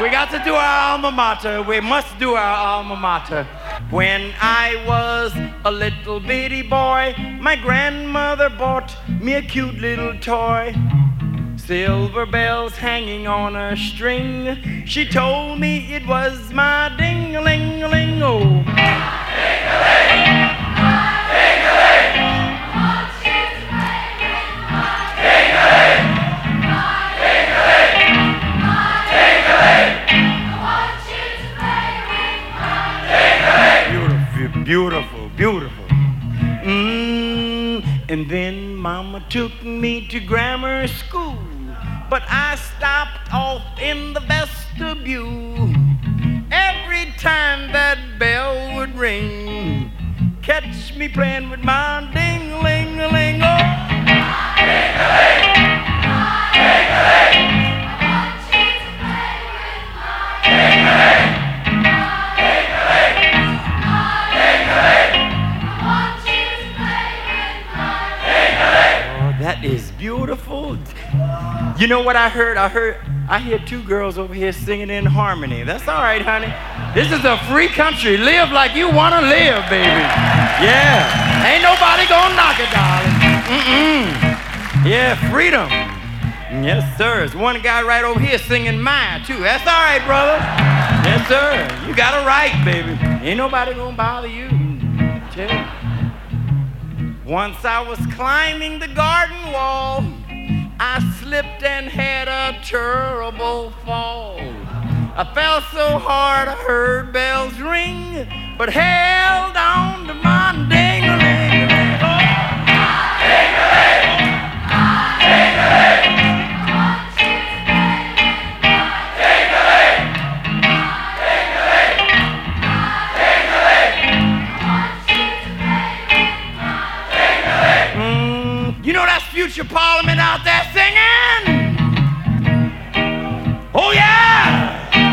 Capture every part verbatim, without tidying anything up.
We got to do our alma mater. We must do our alma mater. When I was a little bitty boy, my grandmother bought me a cute little toy. Silver bells hanging on a string. She told me it was my ding-a-ling-a-ling, oh. Ding-a-ling, ding-a-ling, I want you to play with my ding-a-ling, ding-a-ling, ding-a-ling, I want you to play with my Beautiful, ding-a-ling. beautiful, beautiful. Mm, and then Mama took me to grammar school, but I stopped off in the vestibule. Every time that bell would ring, catch me playing with my ding-a-ling-a-ling, oh. Ding-a-ling, ding-a-ling, I want you to play with my ding-a-ling, ding-a-ling, ding-a-ling, I want you to play with my ding-a-ling. Oh, that is beautiful. You know what I heard? I heard, I hear two girls over here singing in harmony. That's all right, honey. This is a free country. Live like you want to live, baby. Yeah. Ain't nobody gonna knock it, darling. Mm-mm. Yeah, freedom. Yes, sir. There's one guy right over here singing mine, too. That's all right, brother. Yes, sir. You got a right, baby. Ain't nobody gonna bother you. Tell you. Once I was climbing the garden wall, I slipped and had a terrible fall. I fell so hard I heard bells ring, but held on to my ding-a-ling. Oh. Ding-a-ling, ding-a-ling, I want you to play with my ding-a-ling, ding-a-ling, ding-a-ling, I want you to play with my ding-a-ling. Mm, you know that's future Parliament out there singing? Oh, yeah!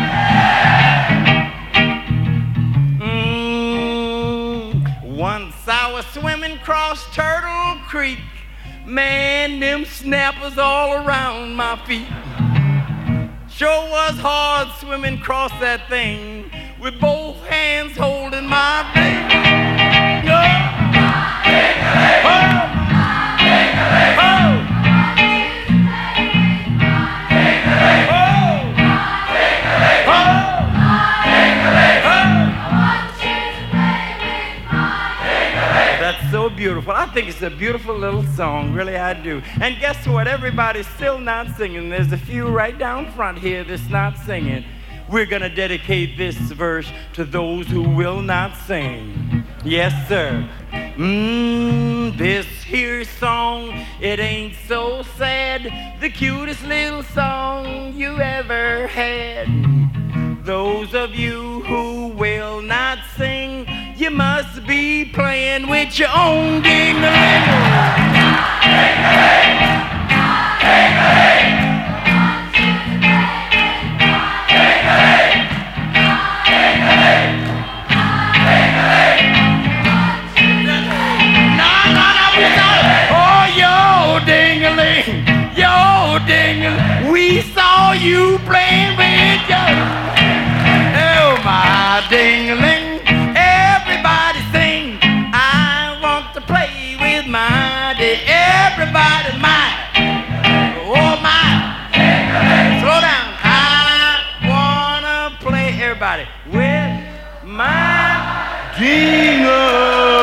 Mm, once I was swimming across Turtle Creek. Man, them snappers all around my feet. Sure was hard swimming across that thing with both hands holding my baby. That's so beautiful. I think it's a beautiful little song, really I do. And guess what? Everybody's still not singing. There's a few right down front here that's not singing. We're gonna dedicate this verse to those who will not sing. Yes, sir. Mmm, this here song, it ain't so sad. The cutest little song you ever had. Those of you who will not sing, you must be playing with your own ding-a-ling. Ding-a-ling, ding-a-ling, ding-a-ling, ding-a-ling, ding-a-ling. No, no, no, we saw, oh, yo, ding-a-ling, yo, ding-a-ling. We saw you playing with your, oh, my ding-a-ling. Everybody sing, I want to play with my ding. Everybody, my, oh, my. Slow down. I wanna play, everybody, with my ding-a-ling.